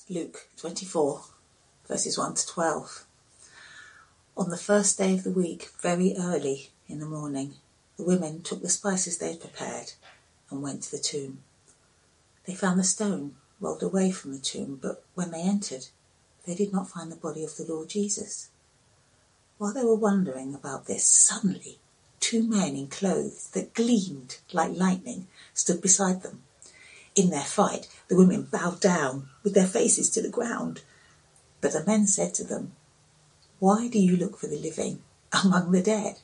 Luke 24, verses 1 to 12. On the first day of the week, very early in the morning, the women took the spices they had prepared and went to the tomb. They found the stone rolled away from the tomb, but when they entered, they did not find the body of the Lord Jesus. While they were wondering about this, suddenly 2 men in clothes that gleamed like lightning stood beside them. In their fright, the women bowed down with their faces to the ground. But the men said to them, "Why do you look for the living among the dead?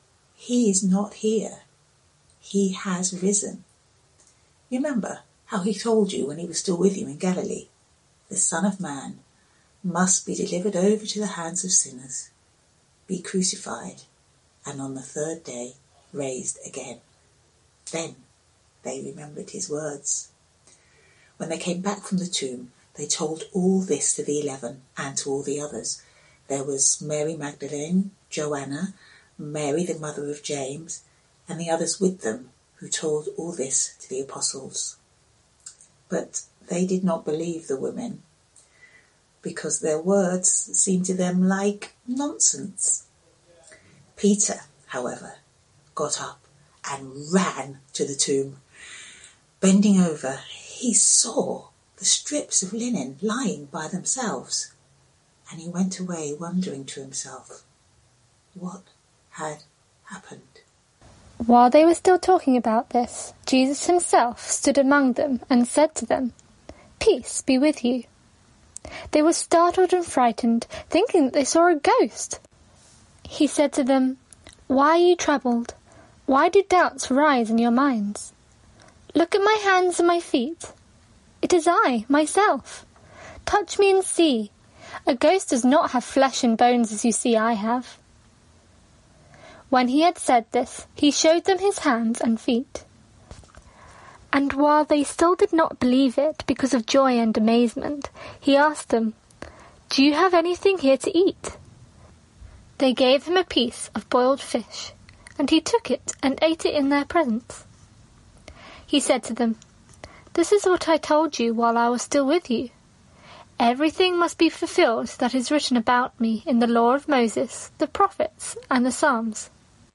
He is not here. He has risen. Remember how he told you when he was still with you in Galilee. The Son of Man must be delivered over to the hands of sinners, be crucified, and on the 3rd day raised again." Then they remembered his words. When they came back from the tomb, they told all this to the 11 and to all the others. There was Mary Magdalene, Joanna, Mary the mother of James, and the others with them who told all this to the apostles. But they did not believe the women, because their words seemed to them like nonsense. Peter, however, got up and ran to the tomb. Bending over, he saw the strips of linen lying by themselves, and he went away wondering to himself what had happened. While they were still talking about this, Jesus himself stood among them and said to them, "Peace be with you." They were startled and frightened, thinking that they saw a ghost. He said to them, "Why are you troubled? Why do doubts rise in your minds? Look at my hands and my feet. It is I, myself. Touch me and see. A ghost does not have flesh and bones as you see I have." When he had said this, he showed them his hands and feet. And while they still did not believe it because of joy and amazement, he asked them, "Do you have anything here to eat?" They gave him a piece of boiled fish, and he took it and ate it in their presence. He said to them, "This is what I told you while I was still with you. Everything must be fulfilled that is written about me in the law of Moses, the prophets, and the Psalms."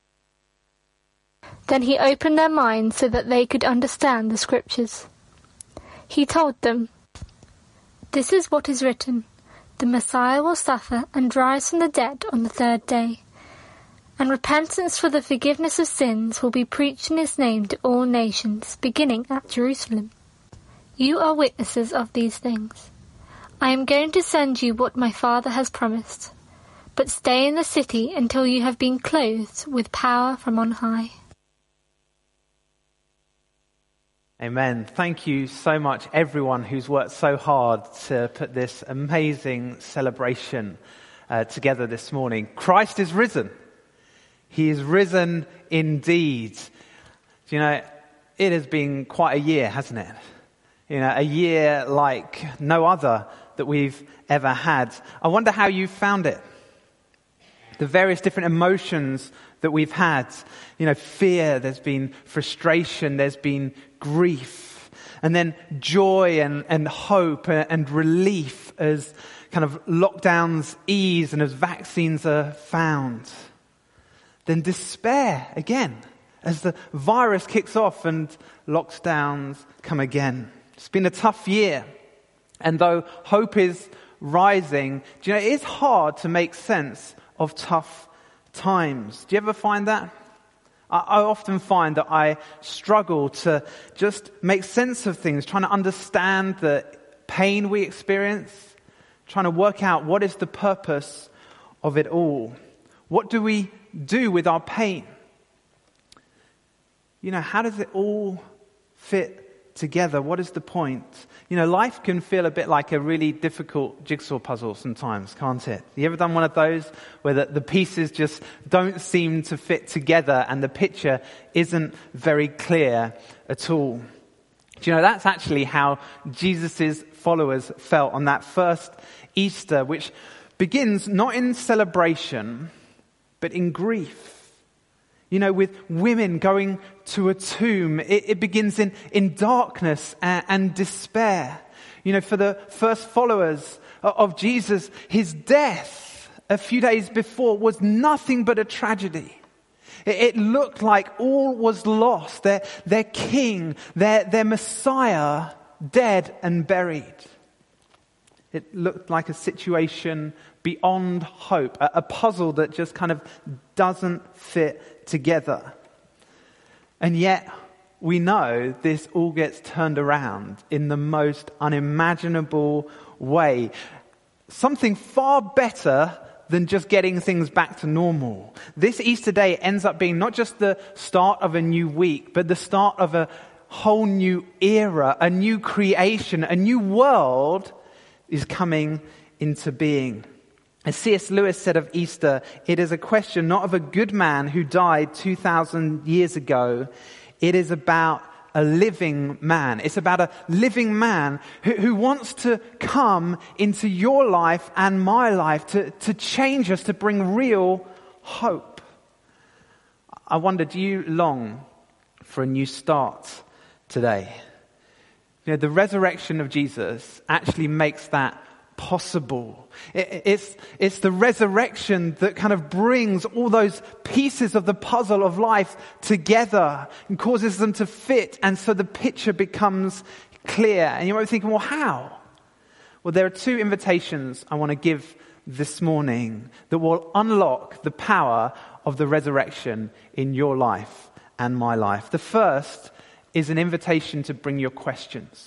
Then he opened their minds so that they could understand the scriptures. He told them, "This is what is written. The Messiah will suffer and rise from the dead on the 3rd day. And repentance for the forgiveness of sins will be preached in his name to all nations, beginning at Jerusalem. You are witnesses of these things. I am going to send you what my Father has promised, but stay in the city until you have been clothed with power from on high." Amen. Thank you so much, everyone who's worked so hard to put this amazing celebration together this morning. Christ is risen. He is risen indeed. You know, it has been quite a year, hasn't it? You know, a year like no other that we've ever had. I wonder how you found it. The various different emotions that we've had. You know, fear, there's been frustration, there's been grief, and then joy and hope and relief as kind of lockdowns ease and as vaccines are found. Then despair again as the virus kicks off and lockdowns come again. It's been a tough year. And though hope is rising, do you know, it is hard to make sense of tough times. Do you ever find that? I often find that I struggle to just make sense of things, trying to understand the pain we experience, trying to work out what is the purpose of it all. What do we do with our pain? You know, how does it all fit together? What is the point? You know, life can feel a bit like a really difficult jigsaw puzzle sometimes, can't it? You ever done one of those where the pieces just don't seem to fit together and the picture isn't very clear at all? Do you know, that's actually how Jesus' followers felt on that first Easter, which begins not in celebration, but in grief. You know, with women going to a tomb, it begins in darkness and despair. For the first followers of Jesus, his death a few days before was nothing but a tragedy. It looked like all was lost. Their king, their Messiah, dead and buried. It looked like a situation beyond hope, a puzzle that just kind of doesn't fit together. And yet, we know this all gets turned around in the most unimaginable way. Something far better than just getting things back to normal. This Easter day ends up being not just the start of a new week, but the start of a whole new era, a new creation, a new world is coming into being. As C.S. Lewis said of Easter, it is a question not of a good man who died 2,000 years ago. It is about a living man. It's about a living man who wants to come into your life and my life to change us, to bring real hope. I wonder, do you long for a new start today? The resurrection of Jesus actually makes that possible. It's the resurrection that kind of brings all those pieces of the puzzle of life together and causes them to fit, and so the picture becomes clear. And you might be thinking, well, how? Well, there are two invitations I want to give this morning that will unlock the power of the resurrection in your life and my life. The first is an invitation to bring your questions.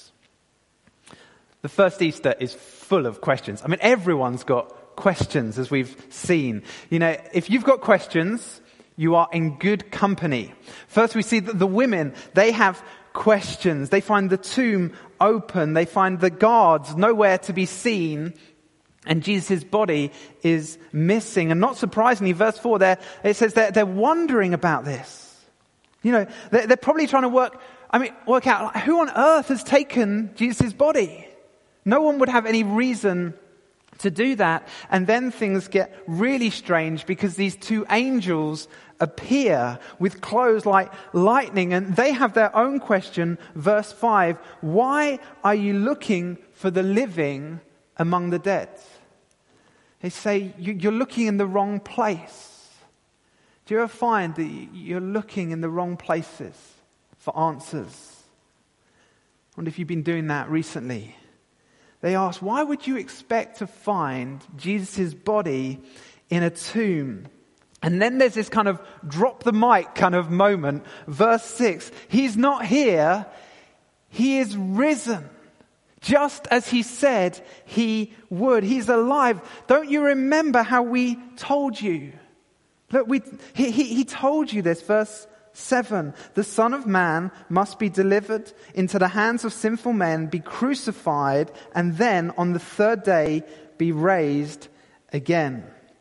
The first Easter is full of questions. I mean, everyone's got questions, as we've seen. If you've got questions, you are in good company. First, we see that the women, they have questions. They find the tomb open. They find the guards nowhere to be seen. And Jesus' body is missing. And not surprisingly, verse 4 there, it says they're wondering about this. They're probably trying to work out who on earth has taken Jesus' body. No one would have any reason to do that. And then things get really strange because these two angels appear with clothes like lightning, and they have their own question. Verse 5, why are you looking for the living among the dead? They say, you're looking in the wrong place. Do you ever find that you're looking in the wrong places for answers? I wonder if you've been doing that recently. They ask, why would you expect to find Jesus' body in a tomb? And then there's this kind of drop the mic kind of moment. Verse 6, he's not here, he is risen. Just as he said he would. He's alive. Don't you remember how we told you? Look, he told you this. Verse 7, the Son of Man must be delivered into the hands of sinful men, be crucified, and then on the third day be raised again.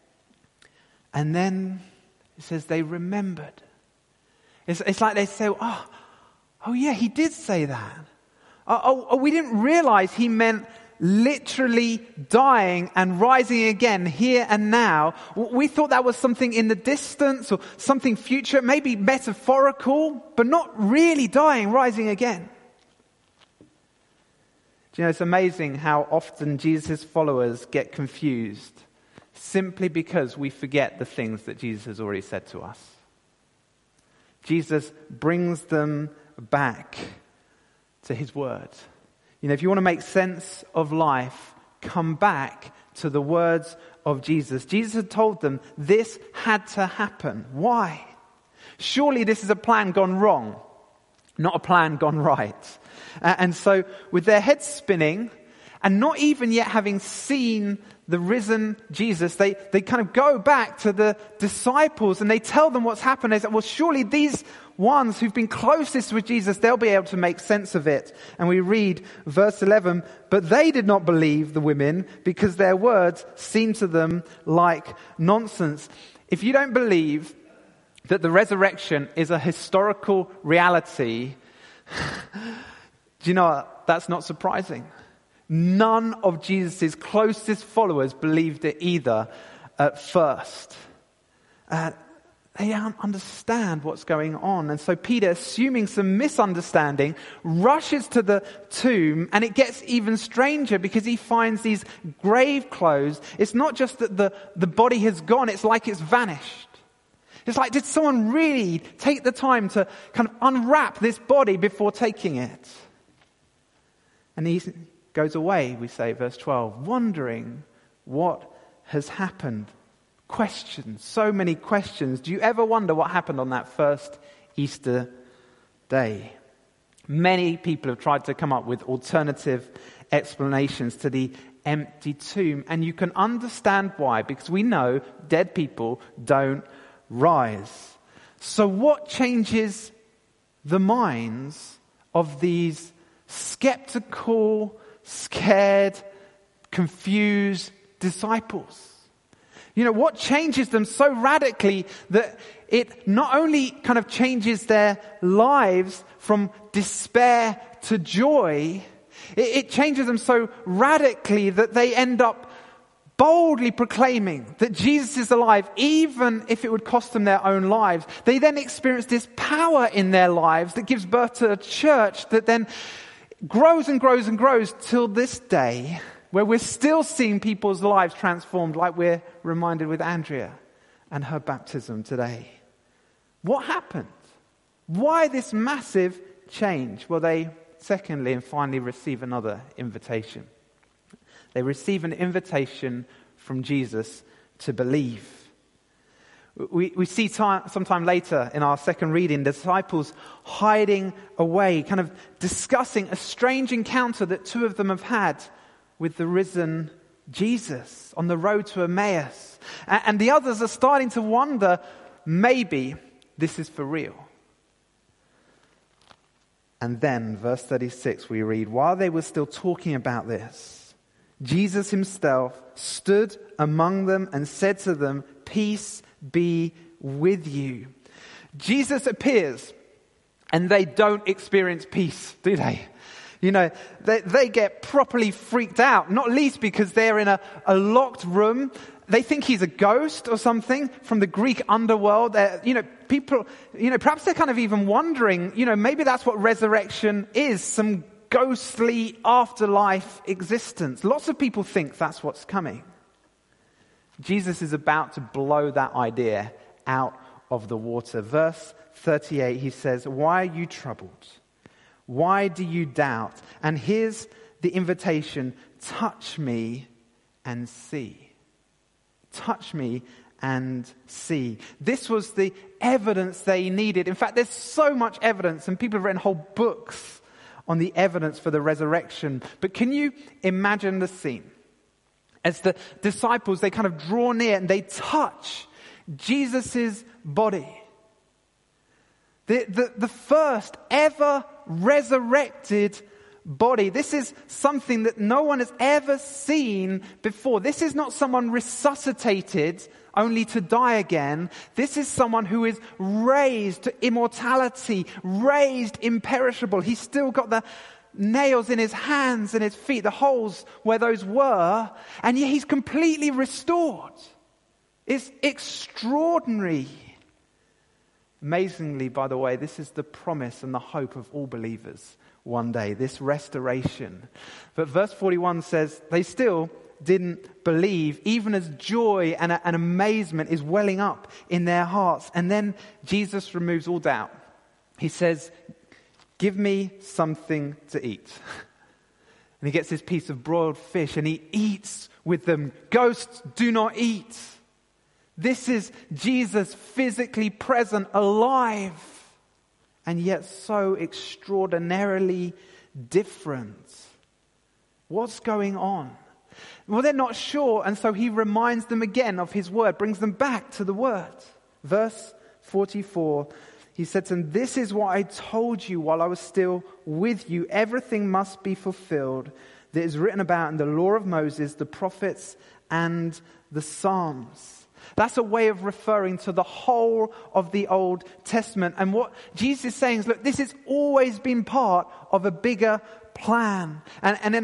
And then it says they remembered. It's like they say, oh yeah, he did say that. Oh, we didn't realize he meant literally dying and rising again here and now. We thought that was something in the distance or something future, maybe metaphorical, but not really dying, rising again. Do you know, it's amazing how often Jesus' followers get confused simply because we forget the things that Jesus has already said to us. Jesus brings them back to his word. If you want to make sense of life, come back to the words of Jesus. Jesus had told them this had to happen. Why? Surely this is a plan gone wrong, not a plan gone right. And so with their heads spinning and not even yet having seen the risen Jesus, they kind of go back to the disciples and they tell them what's happened. They say, well, surely these ones who've been closest with Jesus, they'll be able to make sense of it. And we read verse 11, but they did not believe the women because their words seemed to them like nonsense. If you don't believe that the resurrection is a historical reality, do you know what? That's not surprising. None of Jesus' closest followers believed it either at first. They don't understand what's going on. And so Peter, assuming some misunderstanding, rushes to the tomb, and it gets even stranger because he finds these grave clothes. It's not just that the body has gone, it's like it's vanished. It's like, did someone really take the time to kind of unwrap this body before taking it? And he goes away, we say, verse 12, wondering what has happened. Questions, so many questions. Do you ever wonder what happened on that first Easter day? Many people have tried to come up with alternative explanations to the empty tomb, and you can understand why, because we know dead people don't rise. So what changes the minds of these skeptical, scared, confused disciples? You know, what changes them so radically that it not only kind of changes their lives from despair to joy, it changes them so radically that they end up boldly proclaiming that Jesus is alive, even if it would cost them their own lives. They then experience this power in their lives that gives birth to a church that then grows and grows and grows till this day, where we're still seeing people's lives transformed, like we're reminded with Andrea and her baptism today. What happened? Why this massive change? Well, they secondly and finally receive another invitation. They receive an invitation from Jesus to believe. We see sometime later in our second reading, the disciples hiding away, kind of discussing a strange encounter that two of them have had with the risen Jesus on the road to Emmaus. And the others are starting to wonder, maybe this is for real. And then, verse 36, we read, while they were still talking about this, Jesus himself stood among them and said to them, peace be with you. Jesus appears, and they don't experience peace, do they? You know, they get properly freaked out, not least because they're in a locked room. They think he's a ghost or something from the Greek underworld. People, perhaps they're kind of even wondering, maybe that's what resurrection is, some ghostly afterlife existence. Lots of people think that's what's coming. Jesus is about to blow that idea out of the water. Verse 38, he says, why are you troubled? Why do you doubt? And here's the invitation, touch me and see. Touch me and see. This was the evidence they needed. In fact, there's so much evidence, and people have written whole books on the evidence for the resurrection. But can you imagine the scene? As the disciples, they kind of draw near and they touch Jesus' body. The first ever resurrected body. This is something that no one has ever seen before. This is not someone resuscitated only to die again. This is someone who is raised to immortality, raised imperishable. He's still got the nails in his hands and his feet, the holes where those were, and yet he's completely restored. It's extraordinary. Amazingly, by the way, this is the promise and the hope of all believers one day, this restoration. But verse 41 says they still didn't believe, even as joy and amazement is welling up in their hearts. And then Jesus removes all doubt. He says, give me something to eat. And he gets this piece of broiled fish and he eats with them. Ghosts do not eat. This is Jesus physically present, alive, and yet so extraordinarily different. What's going on? Well, they're not sure, and so he reminds them again of his word, brings them back to the word. Verse 44, he said to them, this is what I told you while I was still with you. Everything must be fulfilled that is written about in the law of Moses, the prophets, and the Psalms. That's a way of referring to the whole of the Old Testament. And what Jesus is saying is, look, this has always been part of a bigger plan. And in a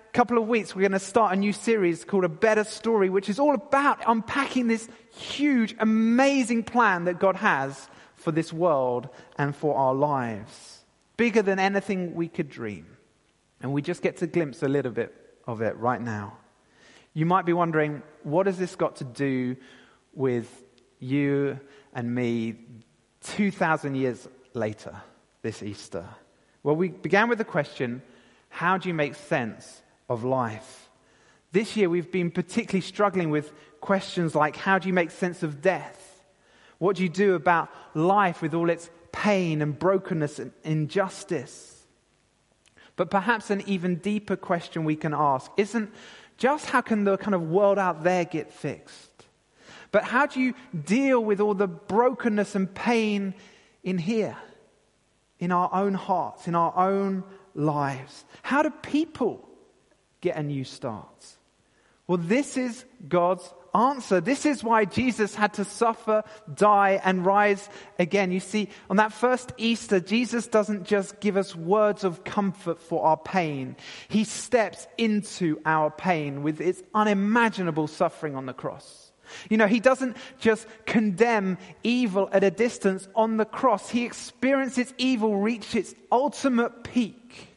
couple of weeks, we're going to start a new series called A Better Story, which is all about unpacking this huge, amazing plan that God has for this world and for our lives. Bigger than anything we could dream. And we just get to glimpse a little bit of it right now. You might be wondering, what has this got to do with you and me 2,000 years later, this Easter? Well, we began with the question, how do you make sense of life? This year we've been particularly struggling with questions like, how do you make sense of death? What do you do about life with all its pain and brokenness and injustice? But perhaps an even deeper question we can ask isn't just how can the kind of world out there get fixed, but how do you deal with all the brokenness and pain in here, in our own hearts, in our own lives? How do people get a new start? Well, this is God's answer. This is why Jesus had to suffer, die, and rise again. You see, on that first Easter, Jesus doesn't just give us words of comfort for our pain. He steps into our pain with its unimaginable suffering on the cross. You know, he doesn't just condemn evil at a distance on the cross. He experiences evil reach its ultimate peak.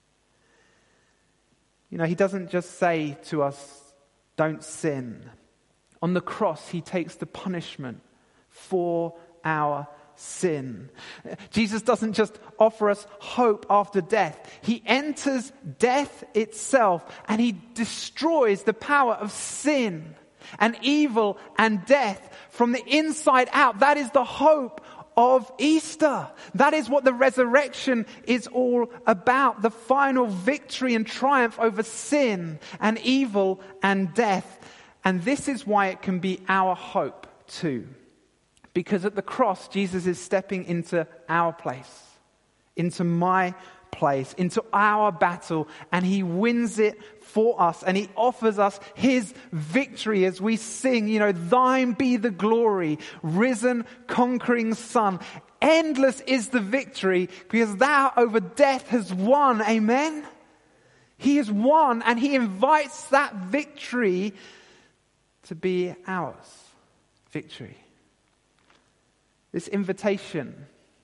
You know, he doesn't just say to us, don't sin. On the cross, he takes the punishment for our sin. Jesus doesn't just offer us hope after death. He enters death itself and he destroys the power of sin and evil and death from the inside out. That is the hope of Easter. That is what the resurrection is all about. The final victory and triumph over sin and evil and death. And this is why it can be our hope too. Because at the cross, Jesus is stepping into our place, into my place, into our battle, and he wins it for us, and he offers us his victory as we sing, you know, thine be the glory, risen, conquering Son. Endless is the victory because thou over death has won. Amen? He has won, and he invites that victory to be ours. Victory. This invitation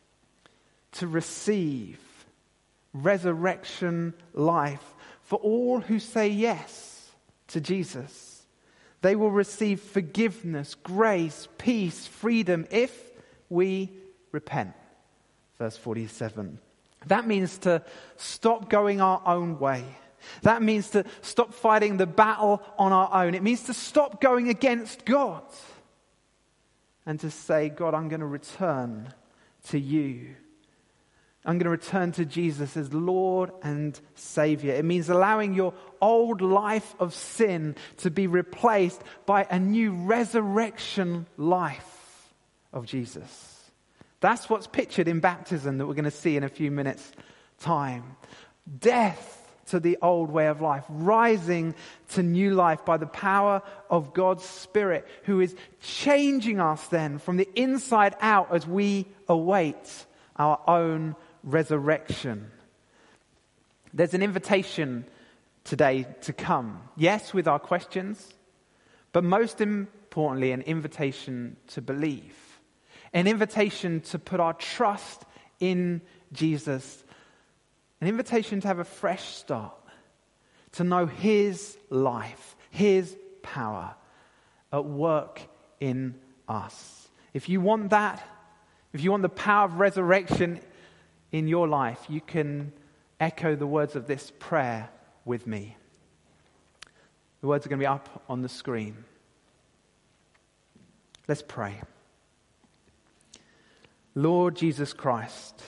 to receive resurrection life for all who say yes to Jesus. They will receive forgiveness, grace, peace, freedom if we repent. Verse 47. That means to stop going our own way. That means to stop fighting the battle on our own. It means to stop going against God and to say, God, I'm going to return to you. I'm going to return to Jesus as Lord and Savior. It means allowing your old life of sin to be replaced by a new resurrection life of Jesus. That's what's pictured in baptism that we're going to see in a few minutes' time. Death to the old way of life, rising to new life by the power of God's Spirit, who is changing us then from the inside out as we await our own resurrection. There's an invitation today to come. Yes, with our questions, but most importantly, an invitation to believe. An invitation to put our trust in Jesus. An invitation to have a fresh start. To know his life, his power at work in us. If you want that, if you want the power of resurrection in your life, you can echo the words of this prayer with me. The words are going to be up on the screen. Let's pray. Lord Jesus Christ,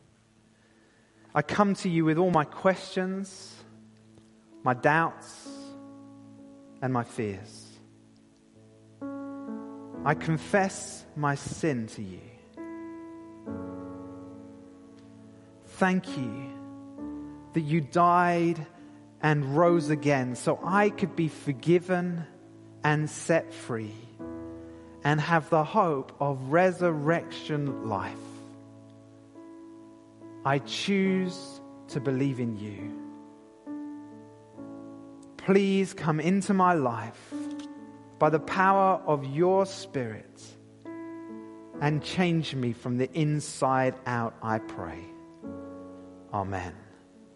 I come to you with all my questions, my doubts, and my fears. I confess my sin to you. Thank you that you died and rose again so I could be forgiven and set free and have the hope of resurrection life. I choose to believe in you. please come into my life by the power of your Spirit and change me from the inside out, I pray. Amen.